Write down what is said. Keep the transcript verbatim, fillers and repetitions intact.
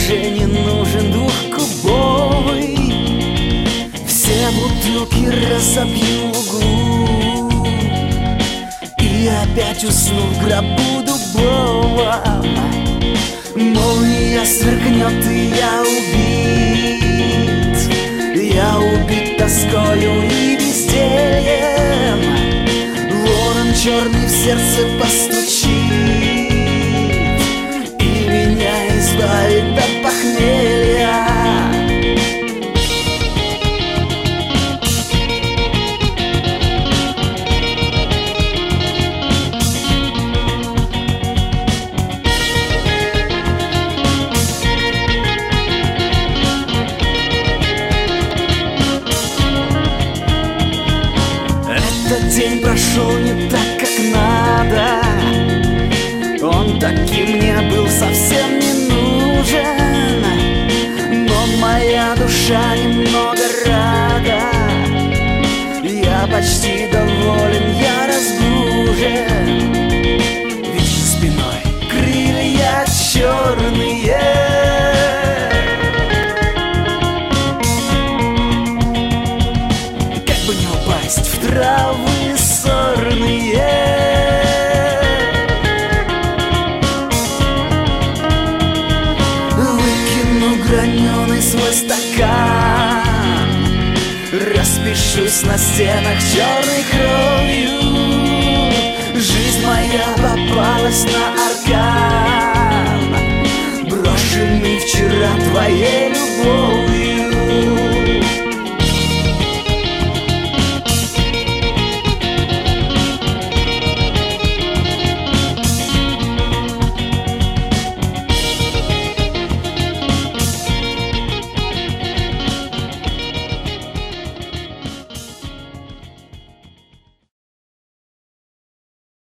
уже не нужен двухкубовый. Все бутылки разобью в углу и опять усну в гробу дубовом. Молния сверкнет, и я убит. Я убит тоскою и бездельем. Ворон черный в сердце постучит и меня избавит от похмелья. Этот день прошел не так, как надо. Он таким мне был совсем не нужен. Но моя душа немного рада. Я почти доволен, я разбужен. Вижу спиной крылья черные. Как бы не упасть в травы сорные. Граненый свой стакан, распишусь на стенах черной кровью. Жизнь моя попалась на